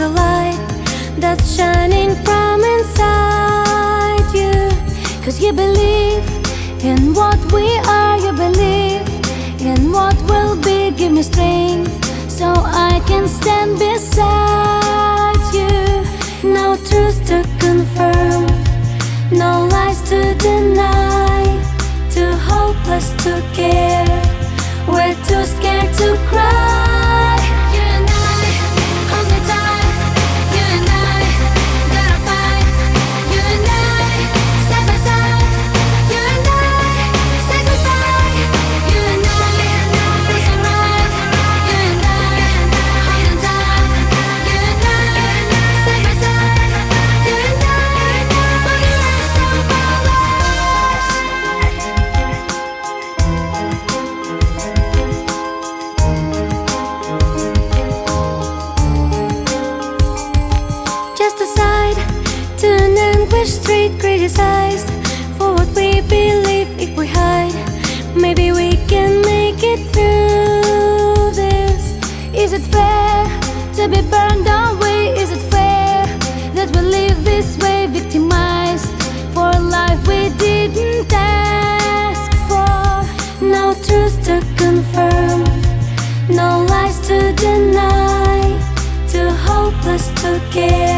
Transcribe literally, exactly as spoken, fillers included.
the light that's shining from inside you. Cause you believe in what we are, you believe in what will be. Give me strength so I can stand beside you. No truth to confirm, no lies to deny, too hopeless to care, we're too scared to cry. You and I, hold me tight. You and I, gotta fight. You and I, side by side. You and I, say goodbye. You and I, feels alright. You and I, hold on tight. You and I, side by side. You and I, for the rest of our lives. Just aside to an anguished street, criticized for what we believe. If we hide, maybe we can make it through this. Is it fair to be burned away? Is it fair that we live this way, victimized for a life we didn't ask for? No truth to confirm, no lies to deny, too hopeless to care.